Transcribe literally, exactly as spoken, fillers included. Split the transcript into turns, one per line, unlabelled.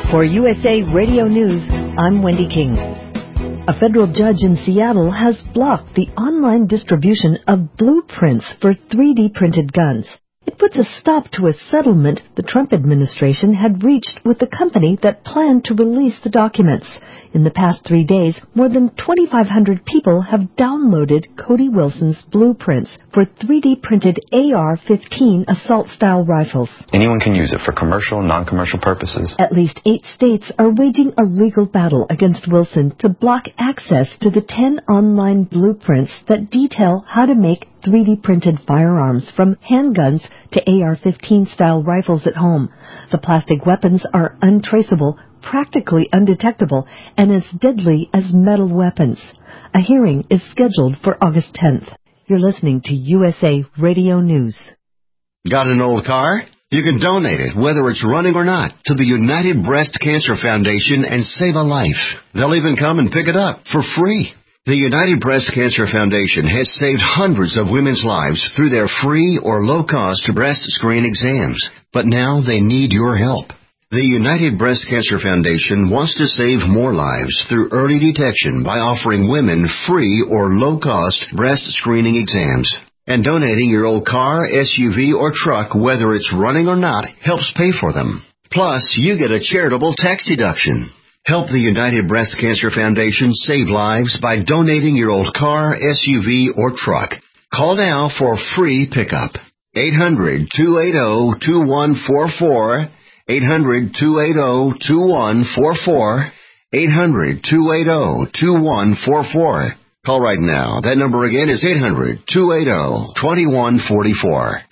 For U S A Radio News, I'm Wendy King. A federal judge in Seattle has blocked the online distribution of blueprints for three D printed guns. It puts a stop to a settlement the Trump administration had reached with the company that planned to release the documents. In the past three days, more than twenty-five hundred people have downloaded Cody Wilson's blueprints for three D printed A R fifteen assault-style rifles.
Anyone can use it for commercial, non-commercial purposes.
At least eight states are waging a legal battle against Wilson to block access to the ten online blueprints that detail how to make three D printed firearms, from handguns to A R fifteen style rifles at home. The plastic weapons are untraceable, practically undetectable, and as deadly as metal weapons. A hearing is scheduled for August tenth. You're listening to U S A Radio News.
Got an old car? You can donate it, whether it's running or not, to the United Breast Cancer Foundation and save a life. They'll even come and pick it up for free. The United Breast Cancer Foundation has saved hundreds of women's lives through their free or low-cost breast screen exams. But now they need your help. The United Breast Cancer Foundation wants to save more lives through early detection by offering women free or low-cost breast screening exams. And donating your old car, S U V, or truck, whether it's running or not, helps pay for them. Plus, you get a charitable tax deduction. Help the United Breast Cancer Foundation save lives by donating your old car, S U V, or truck. Call now for free pickup. eight hundred, two eight zero, two one four four. eight hundred, two eight zero, two one four four. eight hundred, two eight zero, two one four four. Call right now. That number again is eight hundred, two eight zero, two one four four.